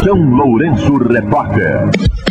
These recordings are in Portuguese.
São Lourenço Repórter.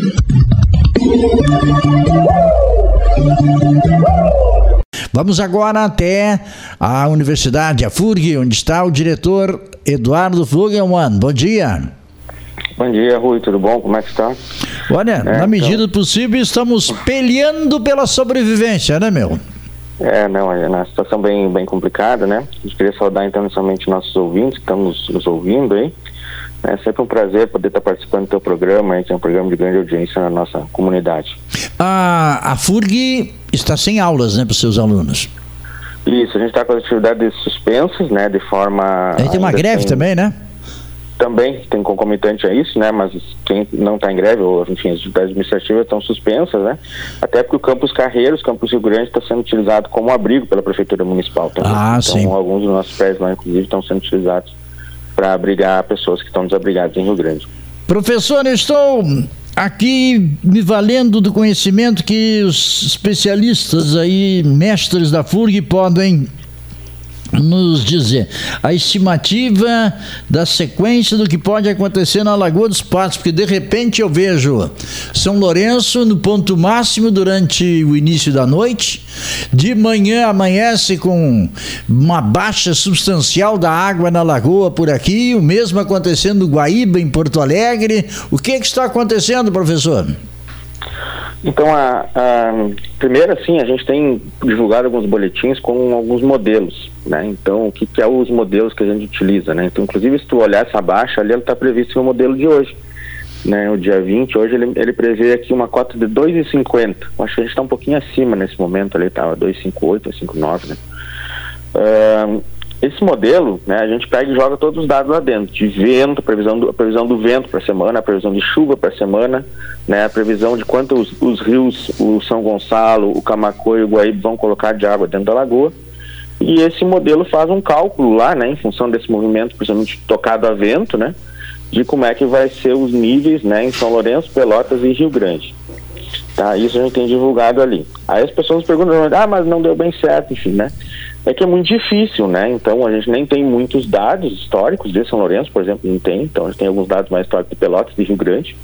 Vamos agora até a Universidade, a FURG, onde está o diretor Eduardo Flugelmann. Bom dia. Bom dia, Rui, tudo bom? Como é que está? Olha, na medida do possível, estamos peleando pela sobrevivência, né, meu? É uma situação bem complicada, né? A gente queria saudar, então, inicialmente nossos ouvintes que estão nos ouvindo aí. É sempre um prazer poder estar participando do teu programa, que é um programa de grande audiência na nossa comunidade. A FURG está sem aulas, né, para os seus alunos? Isso, a gente está com as atividades suspensas, né, de forma... Aí tem uma greve também, né? Também tem concomitante a isso, né, mas quem não está em greve, ou enfim, as atividades administrativas estão suspensas, né, até porque o Campus Carreiros, Campus Rio Grande, está sendo utilizado como abrigo pela Prefeitura Municipal também. Então, sim. Alguns dos nossos prédios lá, inclusive, estão sendo utilizados para abrigar pessoas que estão desabrigadas em Rio Grande. Professor, eu estou aqui me valendo do conhecimento que os especialistas aí, mestres da FURG, podem nos dizer a estimativa da sequência do que pode acontecer na Lagoa dos Patos, porque de repente eu vejo São Lourenço no ponto máximo durante o início da noite, de manhã amanhece com uma baixa substancial da água na lagoa por aqui, o mesmo acontecendo no Guaíba, em Porto Alegre. O que está acontecendo, professor? Então, primeiro, assim, a gente tem divulgado alguns boletins com alguns modelos, né? Então, o que é os modelos que a gente utiliza, né? Então, inclusive, se tu olhar essa baixa ali, ela está prevista no modelo de hoje, né? O dia 20, hoje ele prevê aqui uma cota de 2,50. Acho que a gente está um pouquinho acima nesse momento ali, tá? 2,58, 2,59, né? Esse modelo, né, a gente pega e joga todos os dados lá dentro, de vento, a previsão do vento para a semana, a previsão de chuva para a semana, né, a previsão de quanto os rios, o São Gonçalo, o Camaquã e o Guaíba vão colocar de água dentro da lagoa. E esse modelo faz um cálculo lá, né, em função desse movimento, principalmente tocado a vento, né, de como é que vai ser os níveis, né, em São Lourenço, Pelotas e Rio Grande. Tá, isso a gente tem divulgado ali. Aí as pessoas perguntam, mas não deu bem certo, enfim, né? É que é muito difícil, né? Então a gente nem tem muitos dados históricos de São Lourenço, por exemplo, não tem. Então a gente tem alguns dados mais históricos de Pelotas e de Rio Grande.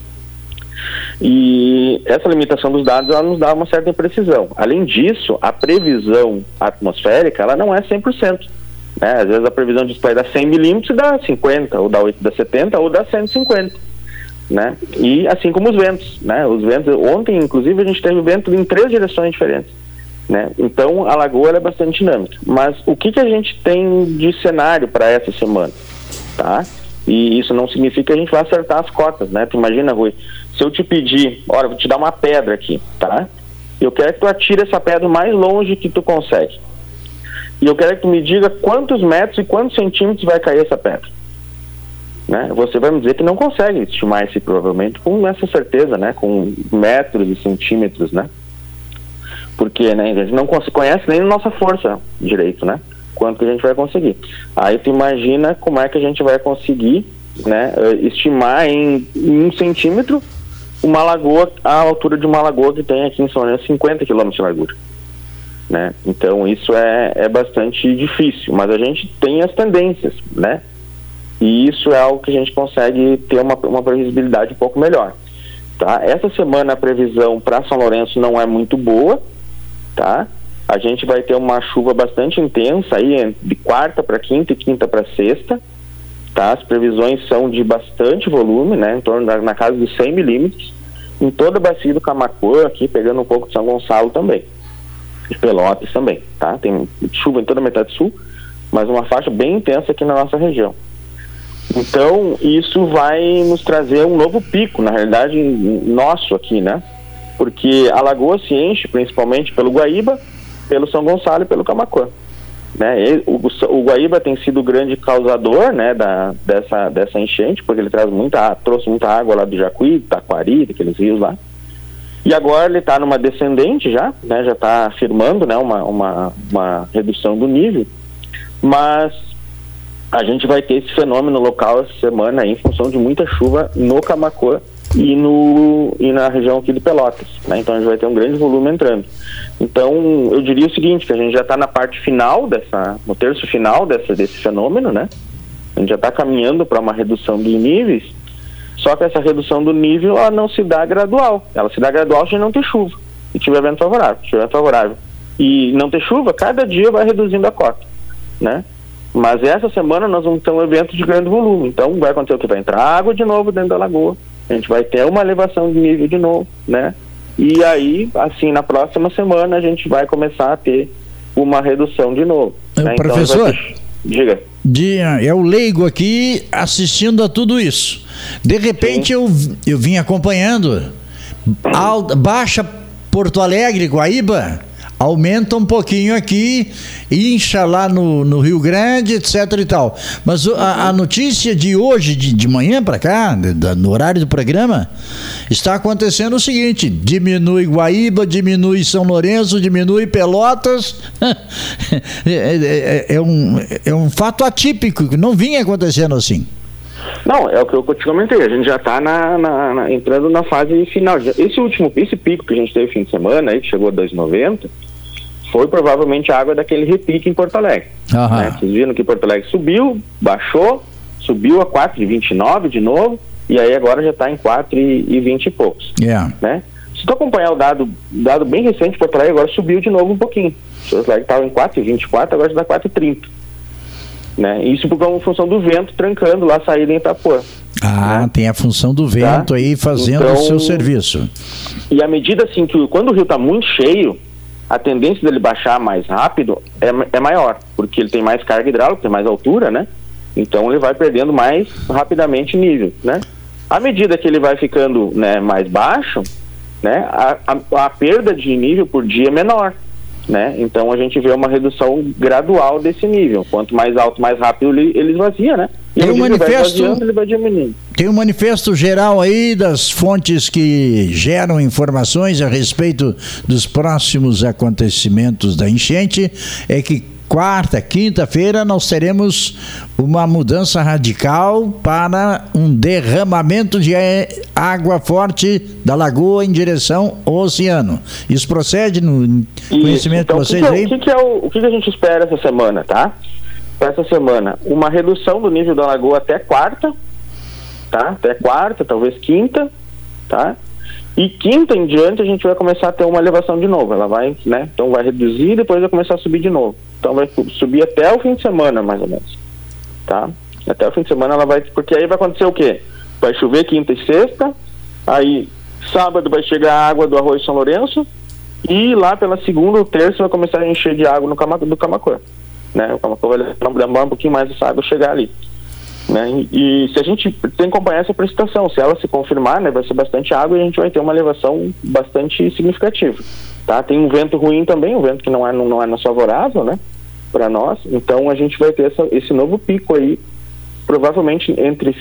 E essa limitação dos dados, ela nos dá uma certa imprecisão. Além disso, a previsão atmosférica, ela não é 100%. Né? Às vezes a previsão diz que vai dar 100 milímetros e dá 50, ou dá 70, ou dá 150. Né? E assim como os ventos, né? Os ventos, ontem, inclusive, a gente teve vento em 3 direções diferentes. Né? Então a lagoa ela é bastante dinâmica, mas o que a gente tem de cenário para essa semana, tá? E isso não significa que a gente vai acertar as cotas, né? Tu imagina, Rui, se eu te pedir, olha, vou te dar uma pedra aqui, tá? Eu quero que tu atire essa pedra o mais longe que tu consegue, e eu quero que tu me diga quantos metros e quantos centímetros vai cair essa pedra, né? Você vai me dizer que não consegue estimar esse provavelmente com essa certeza, né? Com metros e centímetros, né? Porque, né, a gente não conhece nem a nossa força direito, né? Quanto que a gente vai conseguir. Aí tu imagina como é que a gente vai conseguir, né, estimar em 1 centímetro uma lagoa, a altura de uma lagoa que tem aqui em São Lourenço 50 quilômetros de largura, né? Então isso é bastante difícil, mas a gente tem as tendências, né? E isso é algo que a gente consegue ter uma previsibilidade um pouco melhor, tá? Essa semana a previsão para São Lourenço não é muito boa, tá? A gente vai ter uma chuva bastante intensa aí de quarta para quinta e quinta para sexta, tá? As previsões são de bastante volume, né? Em torno na casa de 100 milímetros, em toda a bacia do Camaquã, aqui pegando um pouco de São Gonçalo também, de Pelotas também, tá? Tem chuva em toda a metade sul, mas uma faixa bem intensa aqui na nossa região. Então, isso vai nos trazer um novo pico, na realidade, nosso aqui, né? Porque a lagoa se enche principalmente pelo Guaíba, pelo São Gonçalo e pelo Camaquã, né? O Guaíba tem sido o grande causador, né, dessa enchente, porque ele trouxe muita água lá do Jacuí, do Taquari, daqueles rios lá. E agora ele está numa descendente já, né? Já está afirmando, né, uma redução do nível, mas a gente vai ter esse fenômeno local essa semana aí, em função de muita chuva no Camaquã e na região aqui de Pelotas, né? Então a gente vai ter um grande volume entrando. Então eu diria o seguinte, que a gente já está na parte final no terço final desse fenômeno, né? A gente já está caminhando para uma redução dos níveis, Só que essa redução do nível, ela não se dá gradual. Ela se dá gradual se não ter chuva e tiver vento favorável. E não ter chuva, cada dia vai reduzindo a cota, né? Mas essa semana nós vamos ter um evento de grande volume. Então vai acontecer o que? Vai entrar água de novo dentro da lagoa. A gente vai ter uma elevação de nível de novo, né? E aí, assim, na próxima semana a gente vai começar a ter uma redução de novo. Né? Professor, então, diga. É o leigo aqui assistindo a tudo isso. De repente eu vim acompanhando. Baixa Porto Alegre, Guaíba, aumenta um pouquinho aqui, incha lá no Rio Grande, etc e tal. Mas a notícia de hoje, de manhã para cá, no horário do programa, está acontecendo o seguinte: diminui Guaíba, diminui São Lourenço, diminui Pelotas. É um fato atípico, que não vinha acontecendo assim. Não, é o que eu te comentei, a gente já está entrando na fase final. Esse pico que a gente teve fim de semana, aí, que chegou a 2,90, foi provavelmente a água daquele repique em Porto Alegre. Né? Vocês viram que Porto Alegre subiu, baixou, subiu a 4,29 de novo, e aí agora já está em 4,20 e poucos. Né? Se tu acompanhar o dado bem recente, Porto Alegre agora subiu de novo um pouquinho. Porto Alegre estava em 4,24, agora já está 4,30. Né? Isso por uma função do vento trancando lá a saída em Itapuã. Né? Tem a função do vento aí fazendo o seu serviço. E à medida assim que quando o rio está muito cheio, a tendência dele baixar mais rápido é maior, porque ele tem mais carga hidráulica, tem mais altura, né? Então ele vai perdendo mais rapidamente nível, né? À medida que ele vai ficando, né, mais baixo, né, a perda de nível por dia é menor, né? Então a gente vê uma redução gradual desse nível. Quanto mais alto, mais rápido ele esvazia, né? E tem um manifesto, ele vai diminuindo. Tem um manifesto geral aí das fontes que geram informações a respeito dos próximos acontecimentos da enchente, é que quarta, quinta-feira nós teremos uma mudança radical para um derramamento de água forte da lagoa em direção ao oceano. Isso procede no conhecimento então, de vocês aí? O que a gente espera essa semana, tá? Para essa semana, uma redução do nível da lagoa até quarta, tá? Até quarta, talvez quinta, tá? E quinta em diante a gente vai começar a ter uma elevação de novo. Ela vai, né? Então vai reduzir e depois vai começar a subir de novo. Então vai subir até o fim de semana, mais ou menos, tá? Até o fim de semana ela vai, porque aí vai acontecer o quê? Vai chover quinta e sexta, aí sábado vai chegar a água do Arroio São Lourenço e lá pela segunda ou terça vai começar a encher de água do Camaquã, né? O Camaquã vai demorar um pouquinho mais essa água chegar ali, né? E se a gente tem que acompanhar essa precipitação, se ela se confirmar, né, vai ser bastante água e a gente vai ter uma elevação bastante significativa, tá? Tem um vento ruim também, um vento que não é favorável, né, para nós. Então a gente vai ter esse novo pico aí, provavelmente entre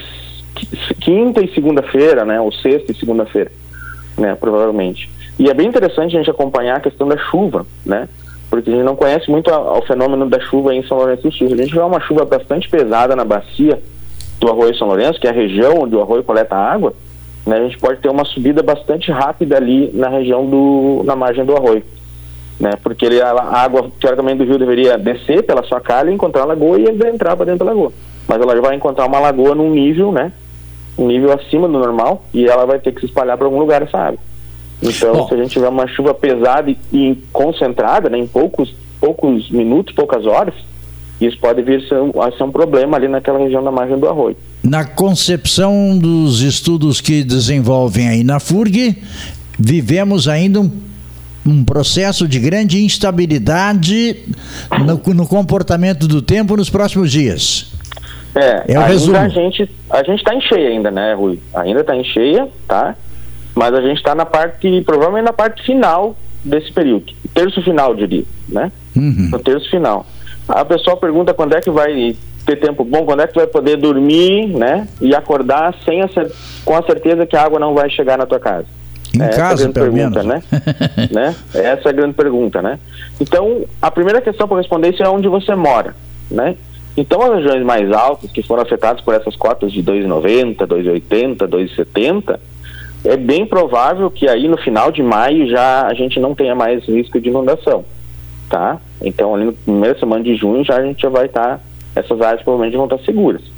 quinta e segunda-feira, né, ou sexta e segunda-feira, né, provavelmente. E é bem interessante a gente acompanhar a questão da chuva, né, porque a gente não conhece muito o fenômeno da chuva em São Lourenço do Sul. A gente vê uma chuva bastante pesada na bacia do Arroio São Lourenço, que é a região onde o arroio coleta água, né, a gente pode ter uma subida bastante rápida ali na região na margem do arroio, né, porque a água, teoricamente, do rio deveria descer pela sua calha, encontrar a lagoa e entrar para dentro da lagoa. Mas ela vai encontrar uma lagoa num nível, né, um nível acima do normal, e ela vai ter que se espalhar para algum lugar essa água. Então, se a gente tiver uma chuva pesada e concentrada, né, em poucos minutos, poucas horas, isso pode vir a ser um problema ali naquela região da margem do arroio. Na concepção dos estudos que desenvolvem aí na FURG, vivemos ainda um processo de grande instabilidade no comportamento do tempo nos próximos dias. É o resumo. A gente está em cheia ainda, né, Rui? Ainda está em cheia, tá? Mas a gente está provavelmente na parte final desse período. Terço final, diria, né? No terço final. A pessoa pergunta quando é que vai ter tempo bom, quando é que tu vai poder dormir, né? E acordar com a certeza que a água não vai chegar na tua casa. Em casa, pelo menos. Né? Essa é a grande pergunta, né? Então, a primeira questão para responder isso é onde você mora, né? Então, as regiões mais altas, que foram afetadas por essas cotas de 2,90, 2,80, 2,70, é bem provável que aí no final de maio já a gente não tenha mais risco de inundação, tá? Então ali na primeira semana de junho a gente já vai estar, essas áreas provavelmente vão estar seguras.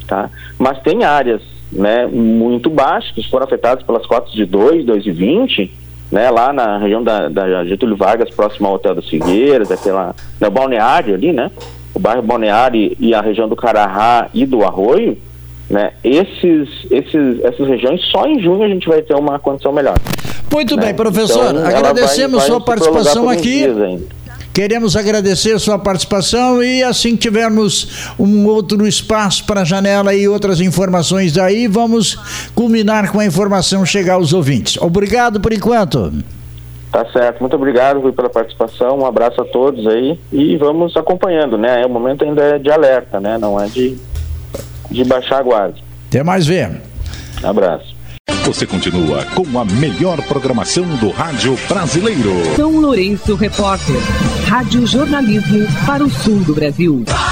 tá? Mas tem áreas, né, muito baixas, que foram afetadas pelas cotas de 2,20, né, lá na região da Getúlio Vargas, próximo ao Hotel das Figueiras, no Balneário ali, né, o bairro Balneário e a região do Carará e do Arroio, né, essas regiões, só em junho a gente vai ter uma condição melhor. Muito bem, professor, então, agradecemos sua participação aqui. Queremos agradecer sua participação e assim que tivermos um outro espaço para a janela e outras informações daí, vamos culminar com a informação chegar aos ouvintes. Obrigado por enquanto. Tá certo, muito obrigado, Rui, pela participação, um abraço a todos aí e vamos acompanhando, né? O momento ainda é de alerta, né? Não é de baixar a guarda. Até mais ver. Abraço. Você continua com a melhor programação do rádio brasileiro. São Lourenço Repórter, rádio jornalismo para o sul do Brasil.